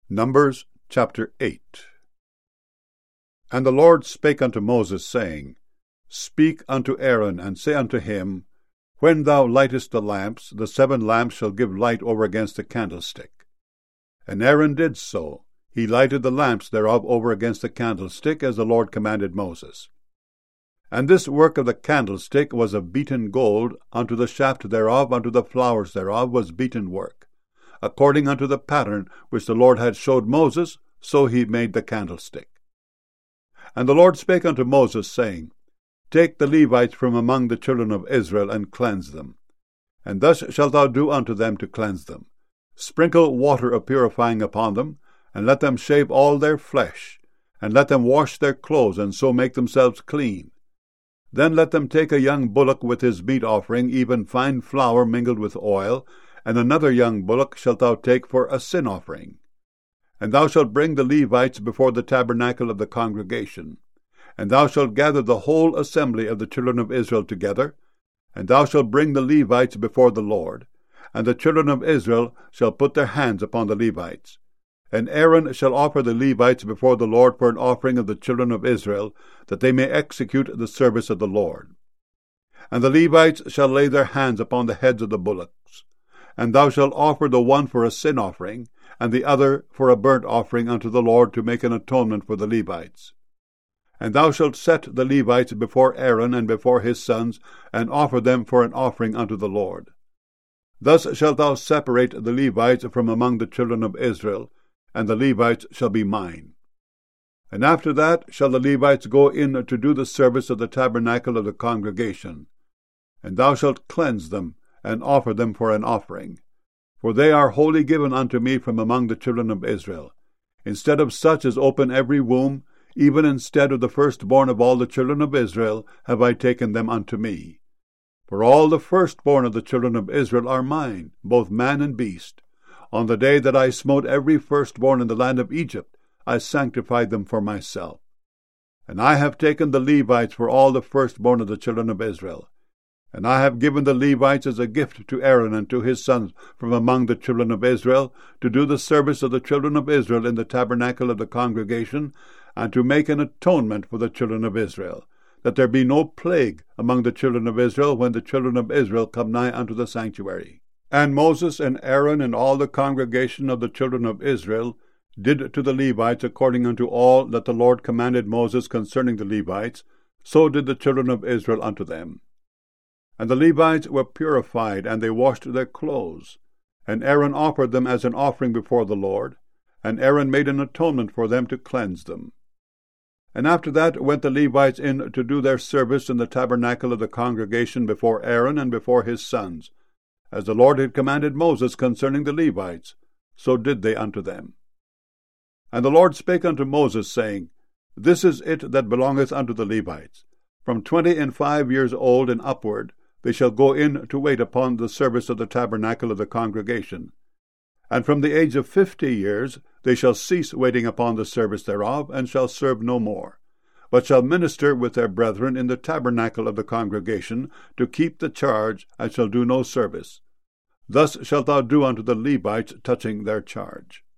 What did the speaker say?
Numbers chapter 8. And the Lord spake unto Moses, saying, Speak unto Aaron, and say unto him, When thou lightest the lamps, the 7 lamps shall give light over against the candlestick. And Aaron did so. He lighted the lamps thereof over against the candlestick, as the Lord commanded Moses. And this work of the candlestick was of beaten gold, unto the shaft thereof, unto the flowers thereof was beaten work. According unto the pattern which the Lord had showed Moses, so he made the candlestick. And the Lord spake unto Moses, saying, Take the Levites from among the children of Israel, and cleanse them. And thus shalt thou do unto them to cleanse them. Sprinkle water of purifying upon them, and let them shave all their flesh, and let them wash their clothes, and so make themselves clean. Then let them take a young bullock with his meat offering, even fine flour mingled with oil, and another young bullock shalt thou take for a sin offering. And thou shalt bring the Levites before the tabernacle of the congregation. And thou shalt gather the whole assembly of the children of Israel together, and thou shalt bring the Levites before the Lord. And the children of Israel shall put their hands upon the Levites. And Aaron shall offer the Levites before the Lord for an offering of the children of Israel, that they may execute the service of the Lord. And the Levites shall lay their hands upon the heads of the bullocks. And thou shalt offer the one for a sin offering, and the other for a burnt offering unto the Lord, to make an atonement for the Levites. And thou shalt set the Levites before Aaron and before his sons, and offer them for an offering unto the Lord. Thus shalt thou separate the Levites from among the children of Israel, and the Levites shall be mine. And after that shall the Levites go in to do the service of the tabernacle of the congregation. And thou shalt cleanse them, and offer them for an offering. For they are wholly given unto me from among the children of Israel. Instead of such as open every womb, even instead of the firstborn of all the children of Israel, have I taken them unto me. For all the firstborn of the children of Israel are mine, both man and beast. On the day that I smote every firstborn in the land of Egypt, I sanctified them for myself. And I have taken the Levites for all the firstborn of the children of Israel. And I have given the Levites as a gift to Aaron and to his sons from among the children of Israel, to do the service of the children of Israel in the tabernacle of the congregation, and to make an atonement for the children of Israel, that there be no plague among the children of Israel when the children of Israel come nigh unto the sanctuary. And Moses and Aaron and all the congregation of the children of Israel did to the Levites according unto all that the Lord commanded Moses concerning the Levites, so did the children of Israel unto them. And the Levites were purified, and they washed their clothes. And Aaron offered them as an offering before the Lord, and Aaron made an atonement for them to cleanse them. And after that went the Levites in to do their service in the tabernacle of the congregation before Aaron and before his sons. As the Lord had commanded Moses concerning the Levites, so did they unto them. And the Lord spake unto Moses, saying, This is it that belongeth unto the Levites. From 25 years old and upward, they shall go in to wait upon the service of the tabernacle of the congregation. And from the age of 50 years they shall cease waiting upon the service thereof, and shall serve no more, but shall minister with their brethren in the tabernacle of the congregation, to keep the charge, and shall do no service. Thus shalt thou do unto the Levites touching their charge.